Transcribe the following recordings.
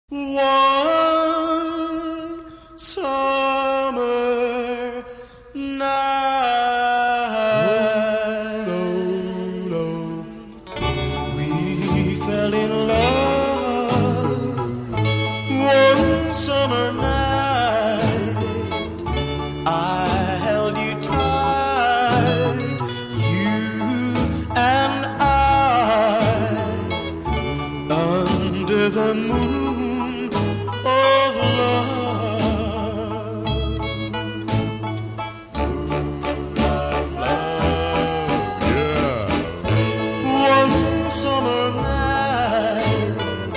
One summer night, we fell in love. One summer night, I held you tight, you and I, under the moon of love. Yeah. One summer night,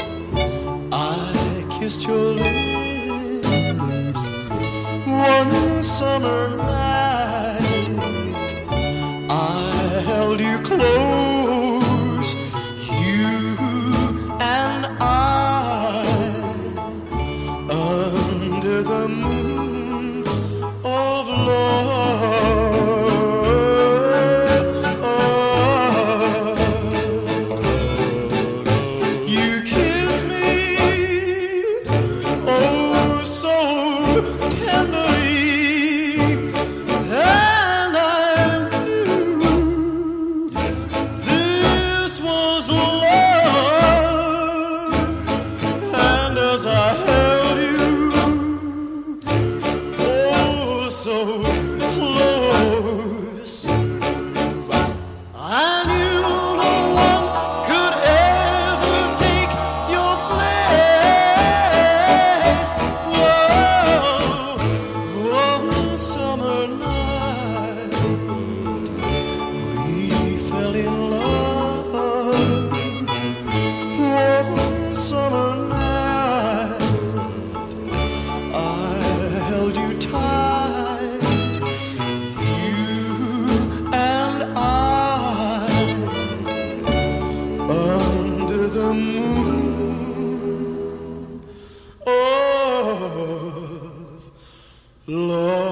I kissed your lips. One summer night, I held you close, you and I, under the moon of love. You kissed me, oh so tenderly, and I knew this was love. And as I held you, oh so close, I knew no one could ever take your place. Whoa, one summer night, we fell in love. One summer night, I held you tight, you and I, under the moon of love.